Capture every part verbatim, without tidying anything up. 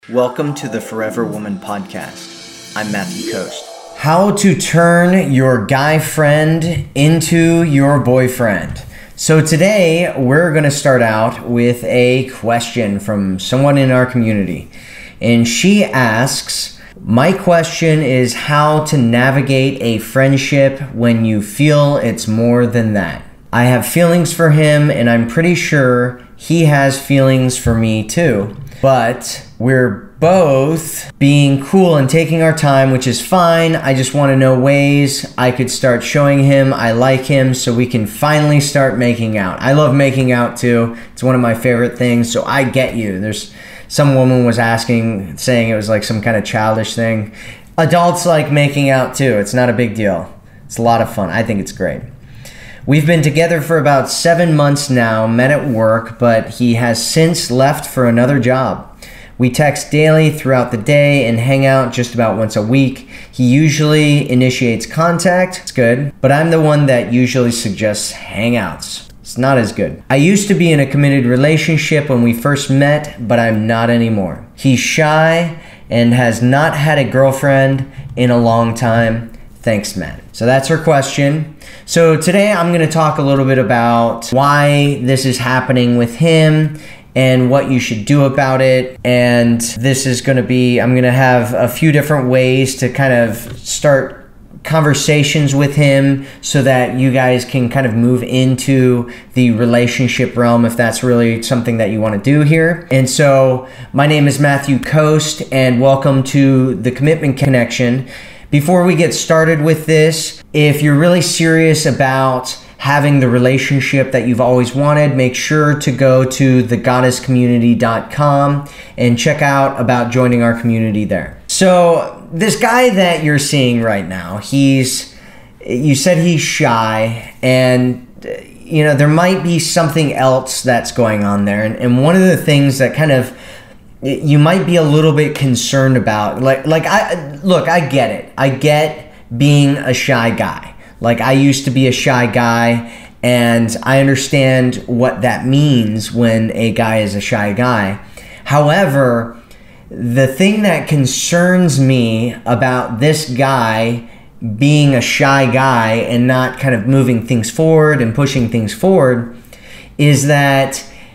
Welcome to the Forever Woman podcast. I'm Matthew Coast. How to turn your guy friend into your boyfriend. So today we're going to start out with a question from someone in our community. And she asks, my question is how to navigate a friendship when you feel it's more than that. I have feelings for him and I'm pretty sure he has feelings for me too. But we're both being cool and taking our time, which is fine. I just want to know ways I could start showing him I like him so we can finally start making out. I love making out too. It's one of my favorite things, so I get you. There's some woman was asking, saying it was like some kind of childish thing. Adults like making out too. It's not a big deal. It's a lot of fun. I think it's great. We've been together for about seven months now, met at work, but he has since left for another job. We text daily throughout the day and hang out just about once a week. He usually initiates contact, it's good, but I'm the one that usually suggests hangouts. It's not as good. I used to be in a committed relationship when we first met, but I'm not anymore. He's shy and has not had a girlfriend in a long time. Thanks, Matt. So that's her question. So today I'm going to talk a little bit about why this is happening with him and what you should do about it. And this is going to be, I'm going to have a few different ways to kind of start conversations with him so that you guys can kind of move into the relationship realm if that's really something that you want to do here. And so my name is Matthew Coast and welcome to the Commitment Connection. Before we get started with this, if you're really serious about having the relationship that you've always wanted, make sure to go to the goddess community dot com and check out about joining our community there. So this guy that you're seeing right now, he's, you said he's shy, and you know, there might be something else that's going on there. And, and one of the things that kind of you might be a little bit concerned about, like, like I, look, I get it. I get being a shy guy. Like, I used to be a shy guy, and I understand what that means when a guy is a shy guy. However, the thing that concerns me about this guy being a shy guy and not kind of moving things forward and pushing things forward is that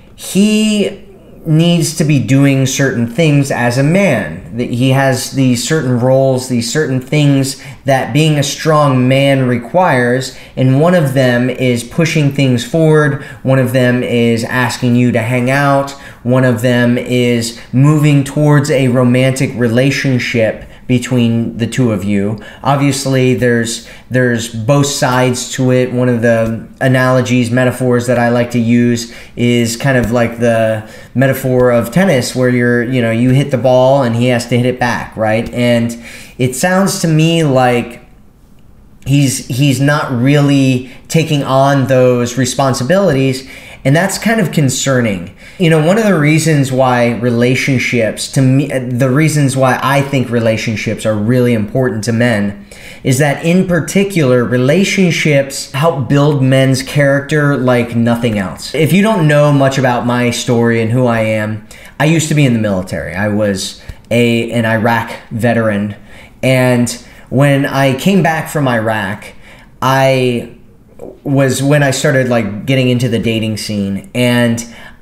he needs to be doing certain things as a man. That he has these certain roles, these certain things that being a strong man requires, and one of them is pushing things forward, one of them is asking you to hang out, one of them is moving towards a romantic relationship between the two of you. Obviously, there's there's both sides to it. One of the analogies, metaphors that I like to use is kind of like the metaphor of tennis, where you're, you know, you hit the ball and he has to hit it back, right? And it sounds to me like he's he's not really taking on those responsibilities, and that's kind of concerning. You know, one of the reasons why relationships, to me, the reasons why I think relationships are really important to men is that in particular, relationships help build men's character like nothing else. If you don't know much about my story and who I am, I used to be in the military. I was a an Iraq veteran. And when I came back from Iraq, I was when I started like getting into the dating scene. And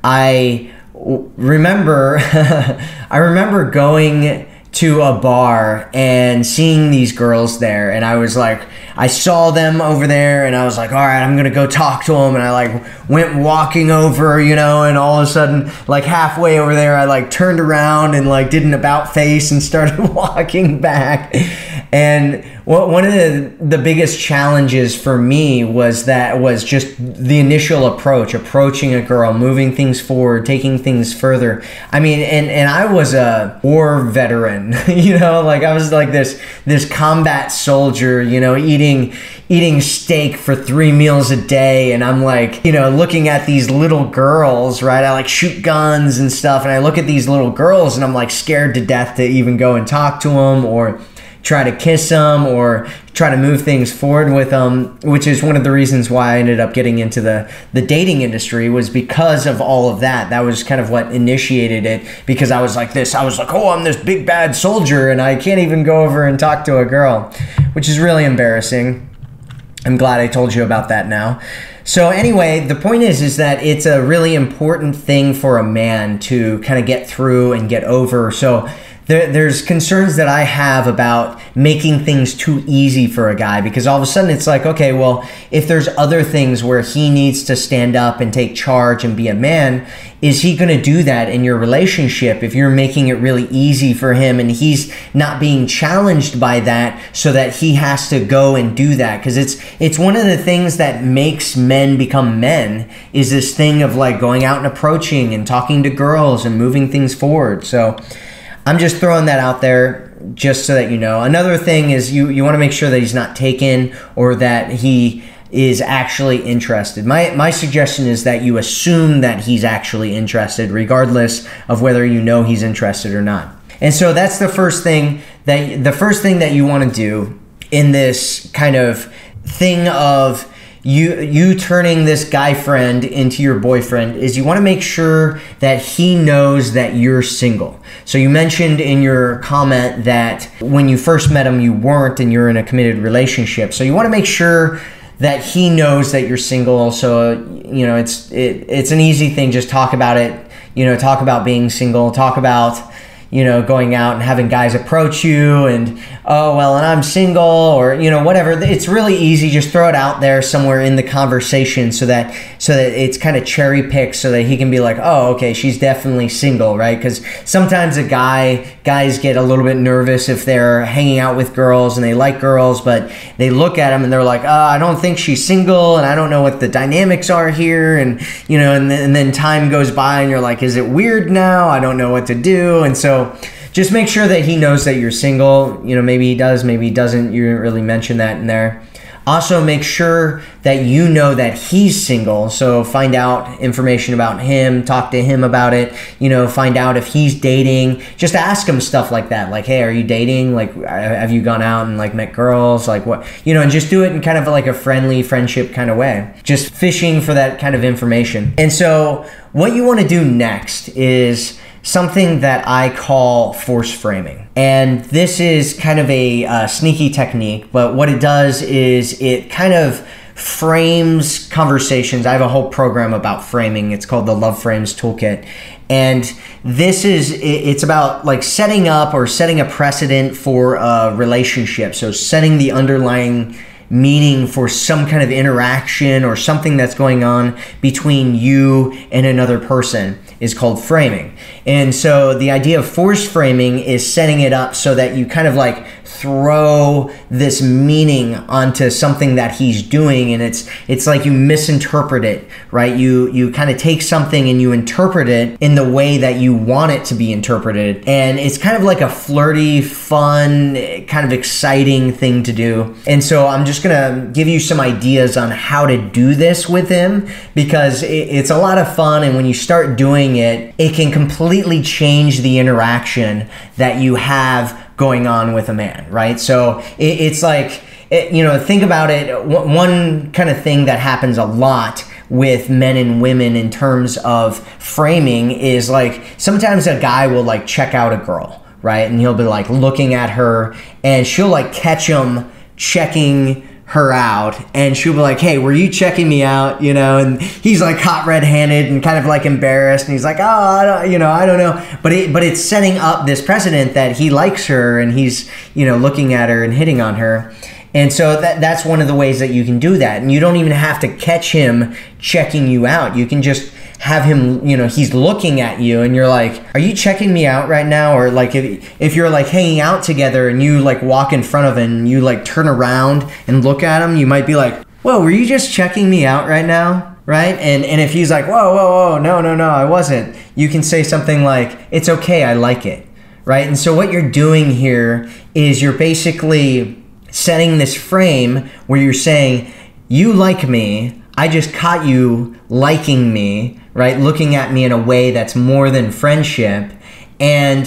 I remember, I remember going to a bar and seeing these girls there, and I was like, I saw them over there, and I was like, all right, I'm gonna go talk to them, and I like went walking over, you know, and all of a sudden, like halfway over there, I like turned around and like did an about face and started walking back. And one of the, the biggest challenges for me was that was just the initial approach, approaching a girl, moving things forward, taking things further. I mean, and, and I was a war veteran, you know, like I was like this, this combat soldier, you know, eating, eating steak for three meals a day. And I'm like, you know, looking at these little girls, right? I like shoot guns and stuff. And I look at these little girls and I'm like scared to death to even go and talk to them or, try to kiss them or try to move things forward with them, which is one of the reasons why I ended up getting into the, the dating industry, was because of all of that. That was kind of what initiated it, because I was like this. I was like, oh, I'm this big bad soldier and I can't even go over and talk to a girl, which is really embarrassing. I'm glad I told you about that now. So anyway, the point is, is that it's a really important thing for a man to kind of get through and get over. So there, there's concerns that I have about making things too easy for a guy, because all of a sudden it's like, okay, well, if there's other things where he needs to stand up and take charge and be a man, is he going to do that in your relationship if you're making it really easy for him and he's not being challenged by that, so that he has to go and do that? Because it's it's one of the things that makes men become men, is this thing of like going out and approaching and talking to girls and moving things forward. So I'm just throwing that out there just so that you know. Another thing is you, you want to make sure that he's not taken, or that he is actually interested. My my suggestion is that you assume that he's actually interested, regardless of whether you know he's interested or not. And so that's the first thing that the first thing that you want to do in this kind of thing of you you turning this guy friend into your boyfriend, is you want to make sure that he knows that you're single. So you mentioned in your comment that when you first met him you weren't, and you're in a committed relationship. So you want to make sure that he knows that you're single. So you know, it's it, it's an easy thing. Just talk about it. You know, talk about being single. Talk about, you know, going out and having guys approach you and, oh, well, and I'm single, or, you know, whatever. It's really easy. Just throw it out there somewhere in the conversation so that so that it's kind of cherry picked, so that he can be like, oh, okay, she's definitely single, right? Because sometimes a guy, guys get a little bit nervous if they're hanging out with girls and they like girls, but they look at them and they're like, oh, I don't think she's single, and I don't know what the dynamics are here. And, you know, and, th- and then time goes by and you're like, is it weird now? I don't know what to do. And so just make sure that he knows that you're single. You know, maybe he does, maybe he doesn't. You didn't really mention that in there. Also, make sure that you know that he's single. So find out information about him, talk to him about it, you know, find out if he's dating. Just ask him stuff like that. Like, hey, are you dating? Like, have you gone out and like met girls? Like what, you know, and just do it in kind of like a friendly friendship kind of way. Just fishing for that kind of information. And so what you want to do next is something that I call force framing. And this is kind of a uh, sneaky technique, but what it does is it kind of frames conversations. I have a whole program about framing. It's called the Love Frames Toolkit. And this is, it's about like setting up or setting a precedent for a relationship. So setting the underlying meaning for some kind of interaction or something that's going on between you and another person is called framing. And so the idea of force framing is setting it up so that you kind of like throw this meaning onto something that he's doing, and it's it's like you misinterpret it, right? You you kind of take something and you interpret it in the way that you want it to be interpreted, and it's kind of like a flirty, fun, kind of exciting thing to do. And so I'm just gonna give you some ideas on how to do this with him, because it, it's a lot of fun, and when you start doing it, it can completely change the interaction that you have going on with a man, right? So it, it's like, it, you know, think about it. One kind of thing that happens a lot with men and women in terms of framing is like, sometimes a guy will like check out a girl, right? And he'll be like looking at her, and she'll like catch him checking her out, and she'll be like, hey, were you checking me out? You know, and he's like hot red-handed and kind of like embarrassed, and he's like, oh, I don't, you know, I don't know. But it, but it's setting up this precedent that he likes her, and he's, you know, looking at her and hitting on her. And so that that's one of the ways that you can do that. And you don't even have to catch him checking you out. You can just have him, you know, he's looking at you and you're like, are you checking me out right now? Or like if if you're like hanging out together and you like walk in front of him and you like turn around and look at him, you might be like, whoa, were you just checking me out right now? Right? And and if he's like, whoa, whoa, whoa, no, no, no, I wasn't. You can say something like, it's okay, I like it. Right? And so what you're doing here is you're basically setting this frame where you're saying, you like me, I just caught you liking me, right? Looking at me in a way that's more than friendship. And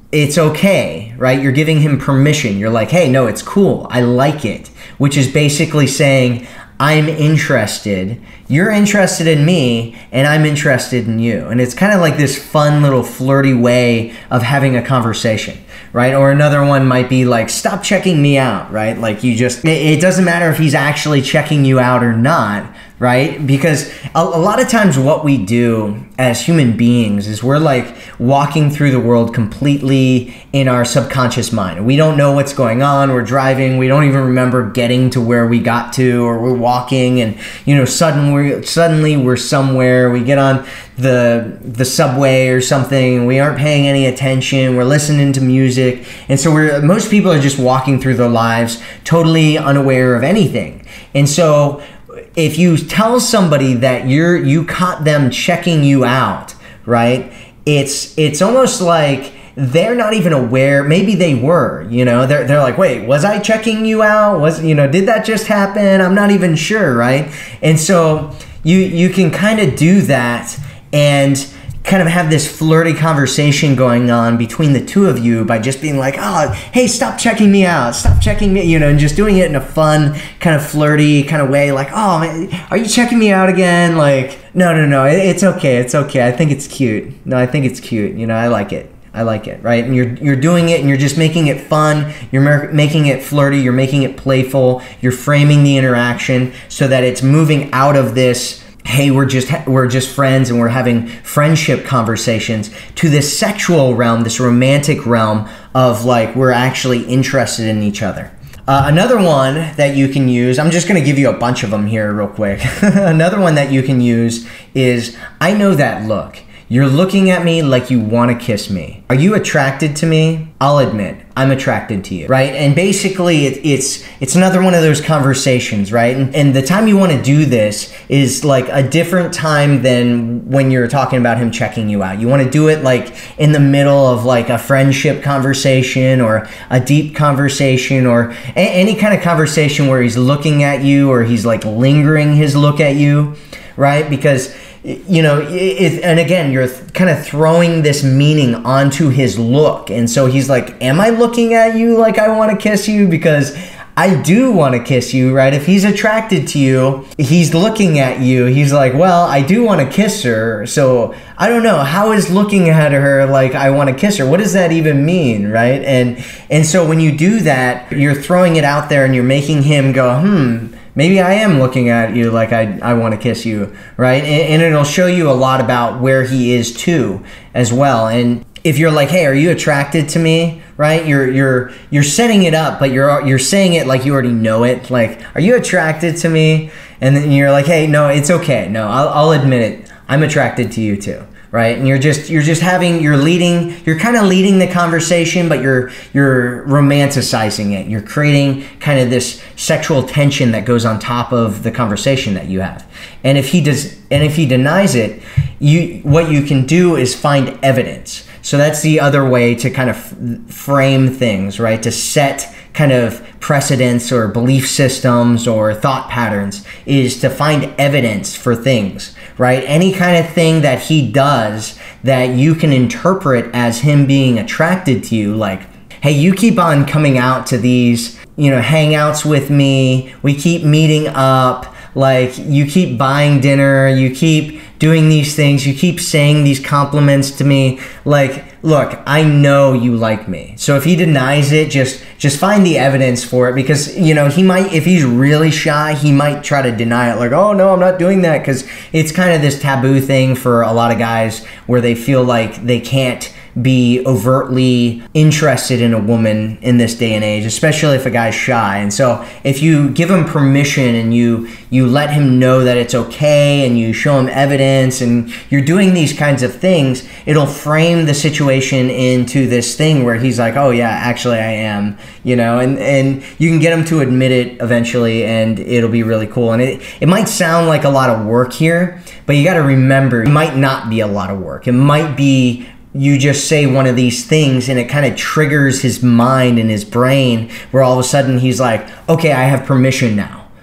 it's okay, right? You're giving him permission. You're like, hey, no, it's cool. I like it, which is basically saying, I'm interested. You're interested in me, and I'm interested in you. And it's kind of like this fun little flirty way of having a conversation, right? Or another one might be like, stop checking me out, right? Like you just, it doesn't matter if he's actually checking you out or not, right? Because a, a lot of times what we do as human beings is we're like walking through the world completely in our subconscious mind. We don't know what's going on. We're driving. We don't even remember getting to where we got to, or we're walking and, you know, suddenly, suddenly we're somewhere. We get on the the subway or something, and we aren't paying any attention. We're listening to music. And so we're most people are just walking through their lives totally unaware of anything. And so if you tell somebody that you're you caught them checking you out, right? It's it's almost like they're not even aware. Maybe they were, you know, they're they're like, wait, was I checking you out? Was, you know, did that just happen? I'm not even sure, right? And so you you can kind of do that and kind of have this flirty conversation going on between the two of you by just being like, oh, hey, stop checking me out. Stop checking me, you know, and just doing it in a fun, kind of flirty kind of way. Like, oh, man, are you checking me out again? Like, no, no, no, it's okay. It's okay. I think it's cute. No, I think it's cute. You know, I like it. I like it, right? And you're you're doing it and you're just making it fun. You're mer- making it flirty. You're making it playful. You're framing the interaction so that it's moving out of this, hey, we're just we're just friends and we're having friendship conversations, to this sexual realm, this romantic realm of like we're actually interested in each other. Uh, another one that you can use, I'm just going to give you a bunch of them here real quick. Another one that you can use is, I know that look. You're looking at me like you want to kiss me. Are you attracted to me? I'll admit, I'm attracted to you, right? And basically, it, it's it's another one of those conversations, right? And, and the time you want to do this is like a different time than when you're talking about him checking you out. You want to do it like in the middle of like a friendship conversation or a deep conversation or a, any kind of conversation where he's looking at you or he's like lingering his look at you, right? Because you know, it, and again, you're th- kind of throwing this meaning onto his look. And so he's like, am I looking at you like I want to kiss you? Because I do want to kiss you, right? If he's attracted to you, he's looking at you. He's like, well, I do want to kiss her. So I don't know, how is looking at her like I want to kiss her? What does that even mean, right? And and so when you do that, you're throwing it out there and you're making him go, hmm, maybe I am looking at you like I I want to kiss you, right? And, and it'll show you a lot about where he is too, as well. And if you're like, hey, are you attracted to me, right? You're you're you're setting it up, but you're you're saying it like you already know it. Like, are you attracted to me? And then you're like, hey, no, it's okay. No, I'll I'll admit it. I'm attracted to you too. Right? And you're just you're just having you're leading you're kind of leading the conversation, but you're you're romanticizing it. You're creating kind of this sexual tension that goes on top of the conversation that you have. And if he does and if he denies it, you what you can do is find evidence. So that's the other way to kind of f- frame things, right? To set kind of precedents or belief systems or thought patterns, is to find evidence for things, right? Any kind of thing that he does that you can interpret as him being attracted to you, like, hey, you keep on coming out to these, you know, hangouts with me, we keep meeting up, like, you keep buying dinner, you keep doing these things, you keep saying these compliments to me, like, look, I know you like me. So if he denies it, just just find the evidence for it, because, you know, he might, if he's really shy, he might try to deny it, like, oh no, I'm not doing that, because it's kind of this taboo thing for a lot of guys where they feel like they can't be overtly interested in a woman in this day and age, especially if a guy's shy. And so if you give him permission and you you let him know that it's okay and you show him evidence and you're doing these kinds of things, it'll frame the situation into this thing where he's like, oh yeah, actually I am, you know, and, and you can get him to admit it eventually, and it'll be really cool. And it, it might sound like a lot of work here, but you got to remember, it might not be a lot of work. It might be you just say one of these things and it kind of triggers his mind and his brain, where all of a sudden he's like, okay, I have permission now,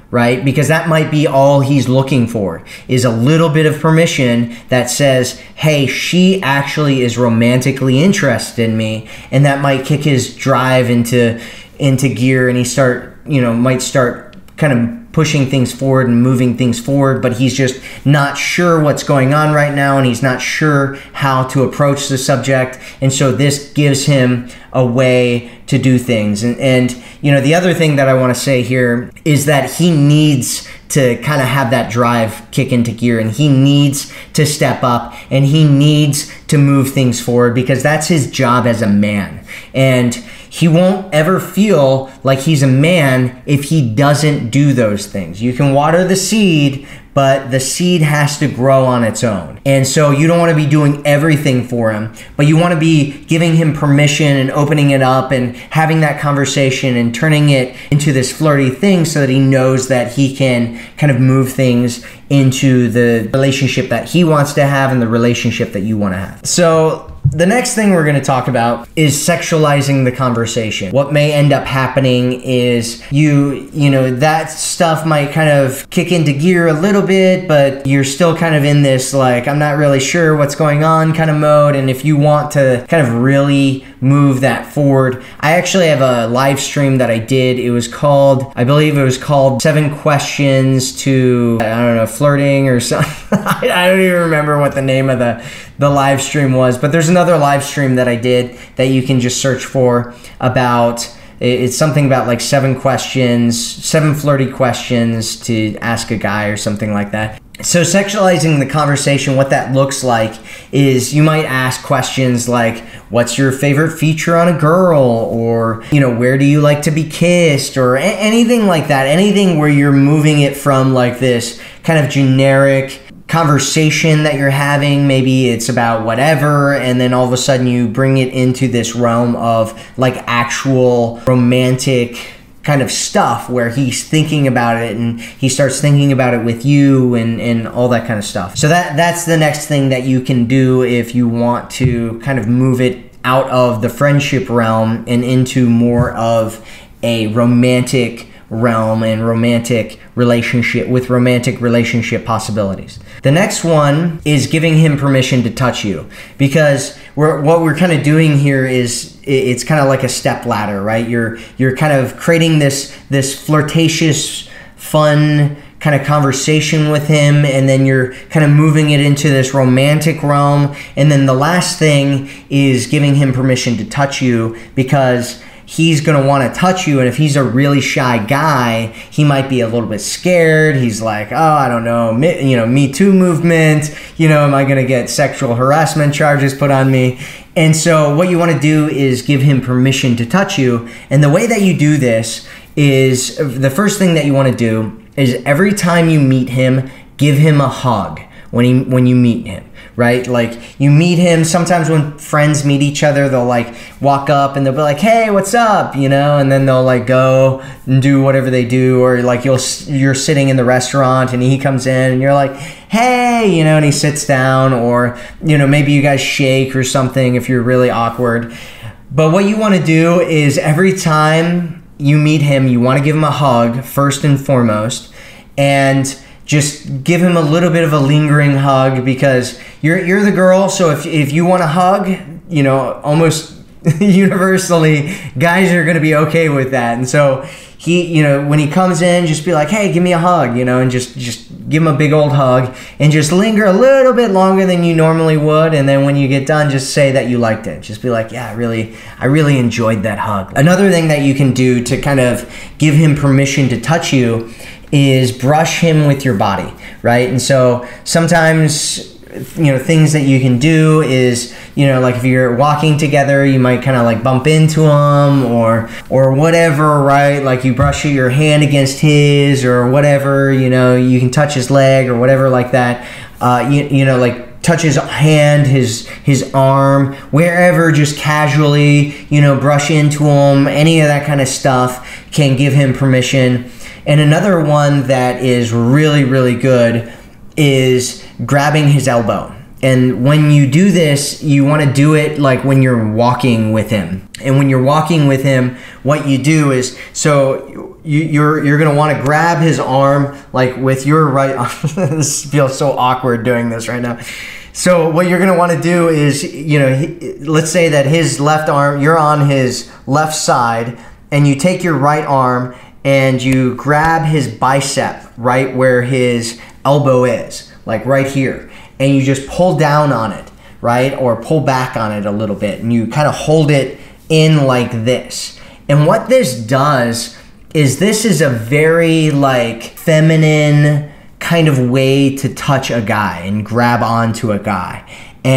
right? Because that might be all he's looking for, is a little bit of permission that says, hey, she actually is romantically interested in me, and that might kick his drive into into gear, and he start, you know, might start kind of pushing things forward and moving things forward, but he's just not sure what's going on right now, and he's not sure how to approach the subject, and so this gives him a way to do things. And, and you know, the other thing that I want to say here is that he needs to kind of have that drive kick into gear, and he needs to step up, and he needs to move things forward, because that's his job as a man. And he won't ever feel like he's a man if he doesn't do those things. You can water the seed, but the seed has to grow on its own. And so you don't want to be doing everything for him, but you want to be giving him permission and opening it up and having that conversation and turning it into this flirty thing so that he knows that he can kind of move things into the relationship that he wants to have and the relationship that you want to have. So the next thing we're going to talk about is sexualizing the conversation. What may end up happening is you, you know, that stuff might kind of kick into gear a little bit, but you're still kind of in this, like, I'm not really sure what's going on kind of mode. And if you want to kind of really move that forward, I actually have a live stream that I did. It was called, I believe it was called Seven Questions to, I don't know, Flirting or something. I don't even remember what the name of the, the live stream was, but there's another live stream that I did that you can just search for about, it's something about like seven questions, seven flirty questions to ask a guy or something like that. So sexualizing the conversation, what that looks like is you might ask questions like, what's your favorite feature on a girl? Or, you know, where do you like to be kissed? Or a- anything like that. Anything where you're moving it from like this kind of generic conversation that you're having, maybe it's about whatever, and then all of a sudden you bring it into this realm of like actual romantic kind of stuff where he's thinking about it and he starts thinking about it with you and, and all that kind of stuff. So that that's the next thing that you can do if you want to kind of move it out of the friendship realm and into more of a romantic realm and romantic relationship with romantic relationship possibilities. The next one is giving him permission to touch you, because we're what we're kind of doing here is it's kind of like a step ladder, right? You're you're kind of creating this this flirtatious, fun kind of conversation with him, and then you're kind of moving it into this romantic realm, and then the last thing is giving him permission to touch you, because he's going to want to touch you, and if he's a really shy guy, he might be a little bit scared. He's like, oh, I don't know, me, you know, Me Too movement, you know, am I going to get sexual harassment charges put on me? And so what you want to do is give him permission to touch you, and the way that you do this is, the first thing that you want to do is every time you meet him, give him a hug when he when you meet him. Right? Like you meet him, sometimes when friends meet each other, they'll like walk up and they'll be like, hey, what's up? You know, and then they'll like go and do whatever they do. Or like you'll, you're sitting in the restaurant and he comes in and you're like, hey, you know, and he sits down, or, you know, maybe you guys shake or something if you're really awkward. But what you want to do is every time you meet him, you want to give him a hug first and foremost, and just give him a little bit of a lingering hug, because you're you're the girl. So if if you want a hug, you know, almost universally, guys are going to be okay with that. And so he, you know, when he comes in, just be like, hey, give me a hug, you know, and just just give him a big old hug, and just linger a little bit longer than you normally would. And then when you get done, just say that you liked it. Just be like, yeah, I really, I really enjoyed that hug. Another thing that you can do to kind of give him permission to touch you is brush him with your body, right? And so sometimes, you know, things that you can do is, you know, like if you're walking together, you might kind of like bump into him or or whatever, right? Like you brush your hand against his or whatever, you know, you can touch his leg or whatever like that. Uh, you, you know, like touch his hand, his his arm, wherever, just casually, you know, brush into him. Any of that kind of stuff can give him permission. And another one that is really, really good is grabbing his elbow. And when you do this, you want to do it like when you're walking with him. And when you're walking with him, what you do is, so you, you're you're gonna want to grab his arm like with your right arm. This feels so awkward doing this right now. So what you're gonna want to do is, you know, he, let's say that his left arm, you're on his left side, and you take your right arm and you grab his bicep right where his elbow is, like right here, and you just pull down on it, right, or pull back on it a little bit, and you kind of hold it in like this. And what this does is this is a very like feminine kind of way to touch a guy and grab onto a guy.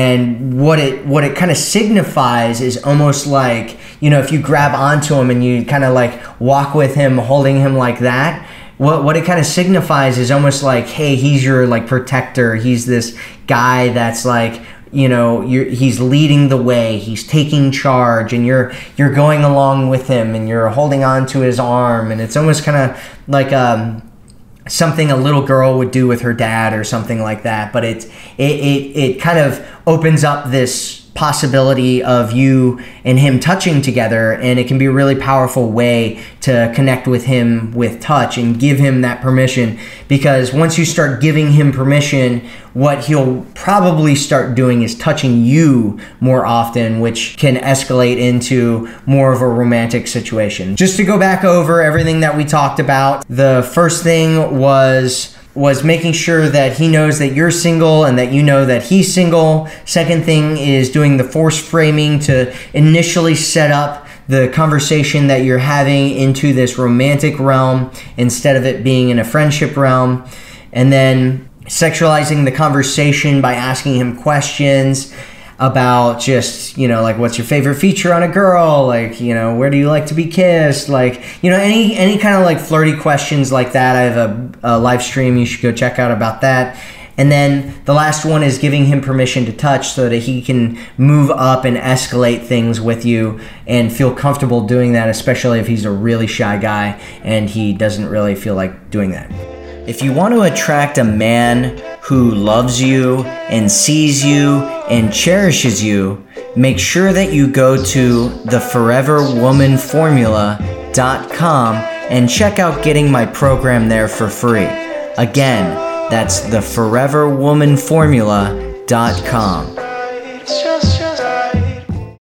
And what it what it kind of signifies is almost like, you know, if you grab onto him and you kind of like walk with him, holding him like that, what what it kind of signifies is almost like, hey, he's your like protector. He's this guy that's like, you know, you're, he's leading the way, he's taking charge, and you're you're going along with him, and you're holding on to his arm, and it's almost kind of like um, something a little girl would do with her dad or something like that. But it it it, it kind of opens up this possibility of you and him touching together, and it can be a really powerful way to connect with him with touch and give him that permission, because once you start giving him permission, what he'll probably start doing is touching you more often, which can escalate into more of a romantic situation. Just to go back over everything that we talked about, the first thing was was making sure that he knows that you're single and that you know that he's single. Second thing is doing the force framing to initially set up the conversation that you're having into this romantic realm instead of it being in a friendship realm. And then sexualizing the conversation by asking him questions about just, you know, like, what's your favorite feature on a girl? Like, you know, where do you like to be kissed? Like, you know, any any kind of like flirty questions like that. I have a, a live stream you should go check out about that. And then the last one is giving him permission to touch so that he can move up and escalate things with you and feel comfortable doing that, especially if he's a really shy guy and he doesn't really feel like doing that. If you want to attract a man who loves you and sees you and cherishes you, make sure that you go to the forever woman formula dot com and check out getting my program there for free. Again, that's the forever woman formula dot com.